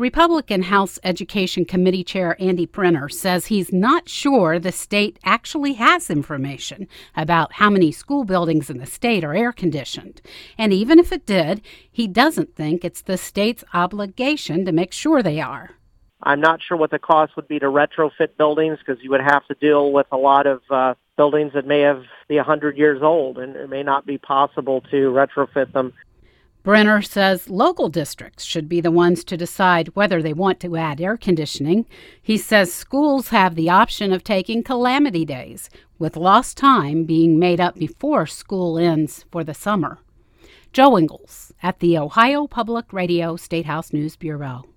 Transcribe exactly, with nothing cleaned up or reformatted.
Republican House Education Committee Chair Andy Brenner says he's not sure the state actually has information about how many school buildings in the state are air-conditioned. And even if it did, he doesn't think it's the state's obligation to make sure they are. I'm not sure what the cost would be to retrofit buildings because you would have to deal with a lot of uh, buildings that may have be one hundred years old, and it may not be possible to retrofit them. Brenner says local districts should be the ones to decide whether they want to add air conditioning. He says schools have the option of taking calamity days, with lost time being made up before school ends for the summer. Joe Ingles at the Ohio Public Radio State House News Bureau.